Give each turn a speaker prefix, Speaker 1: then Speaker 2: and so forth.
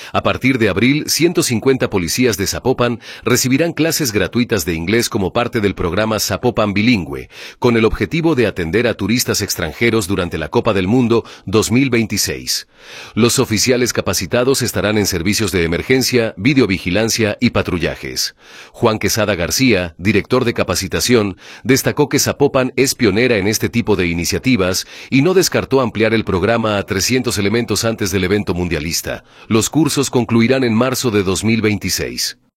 Speaker 1: A partir de abril, 150 policías de Zapopan recibirán clases gratuitas de inglés como parte del programa Zapopan Bilingüe, con el objetivo de atender a turistas extranjeros durante la Copa del Mundo 2026. Los oficiales capacitados estarán en servicios de emergencia, videovigilancia y patrullajes. Juan Quesada García, director de capacitación, destacó que Zapopan es pionera en este tipo de iniciativas y no descartó ampliar el programa a 300 elementos antes del evento mundialista. Los cursos concluirán en marzo de 2026.